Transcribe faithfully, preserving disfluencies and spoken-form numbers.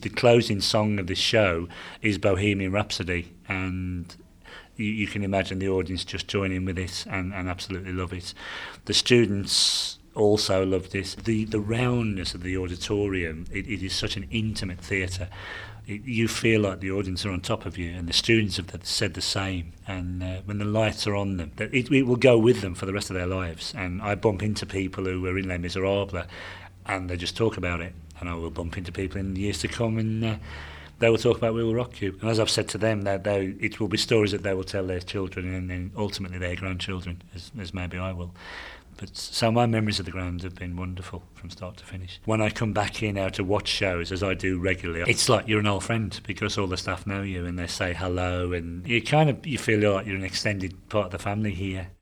The closing song of the show is Bohemian Rhapsody, and you, you can imagine the audience just joining with it and, and absolutely love it. The students also loved it. The the roundness of the auditorium, it, it is such an intimate theatre. It, you feel like the audience are on top of you, and the students have said the same. And uh, when the lights are on them, it, it will go with them for the rest of their lives. And I bump into people who were in Les Miserables, and they just talk about it. And I will bump into people in the years to come, and uh, they will talk about We Will Rock You. And as I've said to them, that they, it will be stories that they will tell their children, and then ultimately their grandchildren, as, as maybe I will. But so my memories of the Grand have been wonderful from start to finish. When I come back here now to watch shows, as I do regularly, it's like you're an old friend, because all the staff know you and they say hello, and you kind of you feel like you're an extended part of the family here.